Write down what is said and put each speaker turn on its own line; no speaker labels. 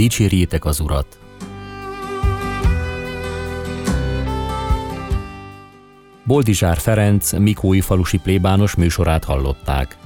Dicsérjétek az Urat! Boldizsár Ferenc mikói falusi plébános műsorát hallották.